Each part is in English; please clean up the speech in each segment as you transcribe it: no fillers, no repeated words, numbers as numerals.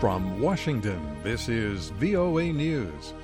From Washington, this is VOA News.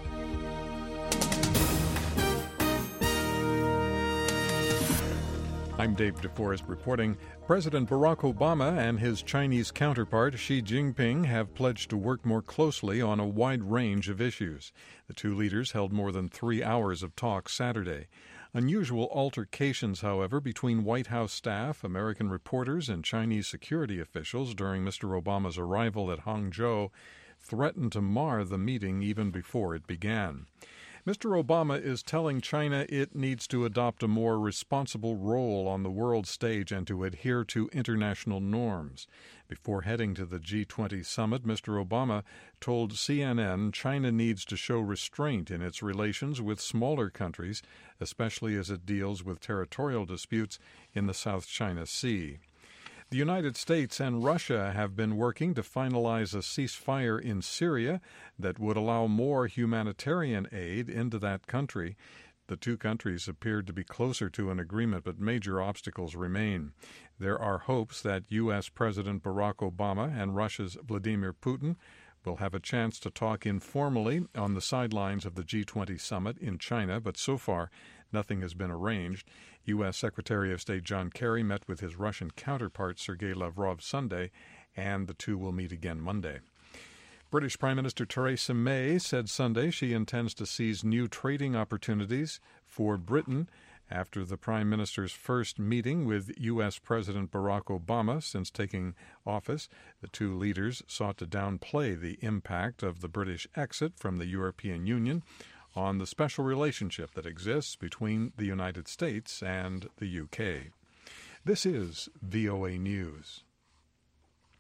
I'm Dave DeForest reporting. President Barack Obama and his Chinese counterpart Xi Jinping have pledged to work more closely on a wide range of issues. The two leaders held more than 3 hours of talks Saturday. Unusual altercations, however, between White House staff, American reporters, and Chinese security officials during Mr. Obama's arrival at Hangzhou threatened to mar the meeting even before it began. Mr. Obama is telling China it needs to adopt a more responsible role on the world stage and to adhere to international norms. Before heading to the G20 summit, Mr. Obama told CNN China needs to show restraint in its relations with smaller countries, especially as it deals with territorial disputes in the South China Sea. The United States and Russia have been working to finalize a ceasefire in Syria that would allow more humanitarian aid into that country. The two countries appeared to be closer to an agreement, but major obstacles remain. There are hopes that U.S. President Barack Obama and Russia's Vladimir Putin will have a chance to talk informally on the sidelines of the G20 summit in China, but so far nothing has been arranged. U.S. Secretary of State John Kerry met with his Russian counterpart Sergei Lavrov Sunday, and the two will meet again Monday. British Prime Minister Theresa May said Sunday she intends to seize new trading opportunities for Britain after the Prime Minister's first meeting with U.S. President Barack Obama since taking office. The two leaders sought to downplay the impact of the British exit from the European Union on the special relationship that exists between the United States and the UK. This is VOA News.